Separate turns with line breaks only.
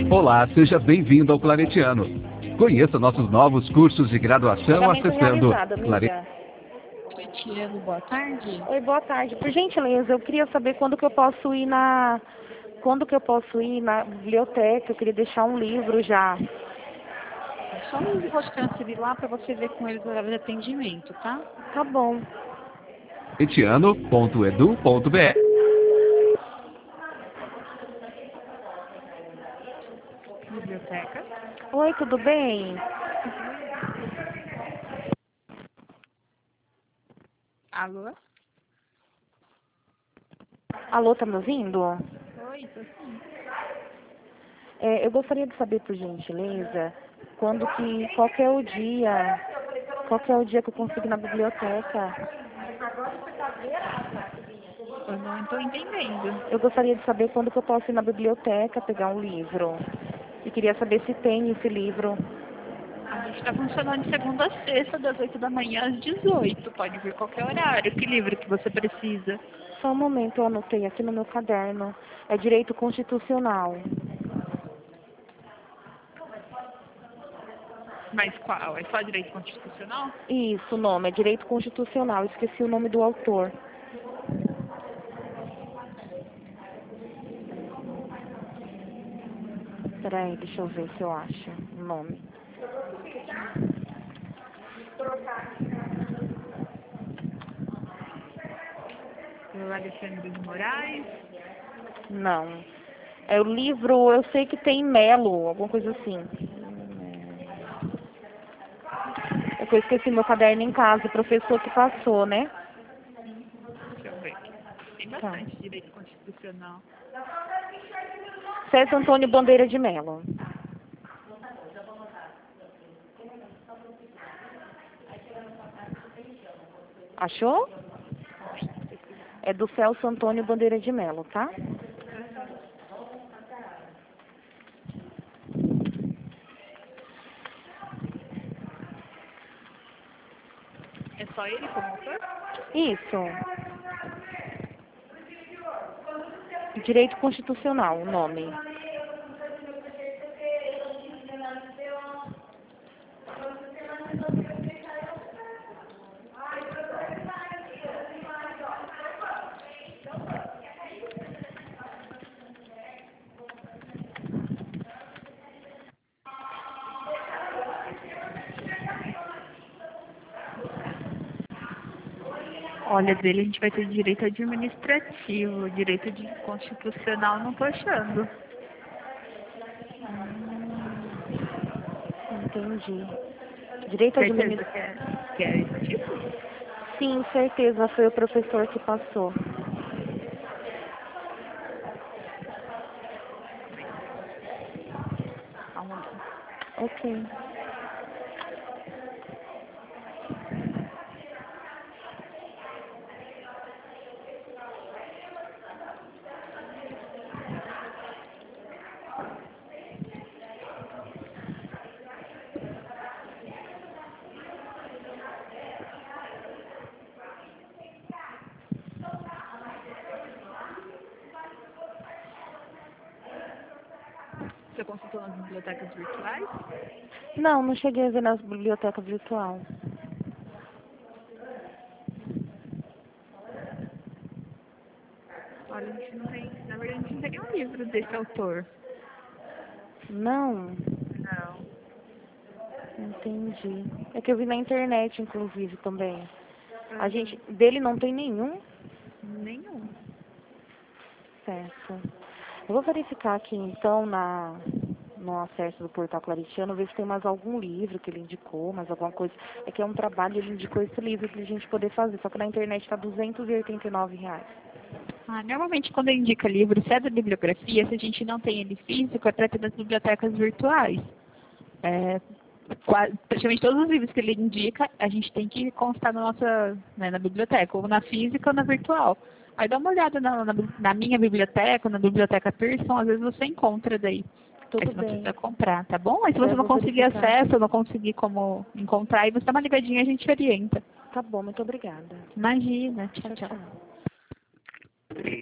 Olá, seja bem-vindo ao Claretiano. Conheça nossos novos cursos de graduação
Pagamento
acessando
realizado, amiga.
Claretiano, boa tarde.
Oi, boa tarde. Por gentileza, eu queria saber quando que eu posso ir na biblioteca. Eu queria deixar um livro já.
Só eu vou te transferir lá para você ver com eles o horário de atendimento, tá?
Tá bom.
claretiano.edu.br.
Biblioteca.
Oi, tudo bem?
Alô?
Alô, tá me ouvindo?
Oi, tô sim.
Eu gostaria de saber, por gentileza, qual que é o dia que eu consigo ir na biblioteca.
Eu não estou entendendo.
Eu gostaria de saber quando que eu posso ir na biblioteca pegar um livro. E queria saber se tem esse livro.
A gente está funcionando de segunda a sexta, das 8 da manhã às 18. Pode vir qualquer horário. Que livro que você precisa?
Só um momento, eu anotei aqui no meu caderno. É direito constitucional.
Mas qual? É só direito constitucional?
Isso, o nome é direito constitucional. Esqueci o nome do autor. Peraí, deixa eu ver se eu acho o nome.
O Alexandre de Moraes.
Não. É o livro, eu sei que tem Melo, alguma coisa assim. É que eu esqueci meu caderno em casa, o professor que passou, né?
Deixa eu ver aqui. Tem
Tá.
bastante direito constitucional.
César Antônio Bandeira de Melo. Achou? É do Celso Antônio Bandeira de Melo, tá?
É só ele como autor?
Isso. Direito constitucional, o nome.
Olha, dele a gente vai ter direito administrativo, direito de constitucional não tô achando.
Entendi. Direito
Certeza
administrativo.
que é esse tipo?
Sim, certeza, foi o professor que passou.
Só um momento.
Ok.
Você consultou nas bibliotecas virtuais?
Não, não cheguei a ver nas bibliotecas virtual.
Olha, a gente não tem, na verdade a gente não tem nenhum livro desse autor.
Não,
Não.
entendi. É que eu vi na internet, inclusive, também. Dele não tem nenhum?
Nenhum.
Certo. Eu vou verificar aqui, então, no acesso do portal Claretiano, ver se tem mais algum livro que ele indicou, mais alguma coisa. É que é um trabalho, ele indicou esse livro para a gente poder fazer, só que na internet está R$ 289.
Normalmente quando indica livro, se é da bibliografia, se a gente não tem ele físico, é para ter das bibliotecas virtuais. Praticamente todos os livros que ele indica, a gente tem que constar na nossa, né, na biblioteca, ou na física ou na virtual. Aí dá uma olhada na minha biblioteca, na biblioteca Pearson, às vezes você encontra daí.
Tudo
Aí você não
bem.
precisa comprar, tá bom? Aí se você
Eu
não
vou
conseguir
verificar.
acesso, não conseguir como encontrar, aí você dá uma ligadinha e a gente orienta.
Tá bom, muito obrigada.
Imagina, tchau,
Tchau,
tchau.
tchau.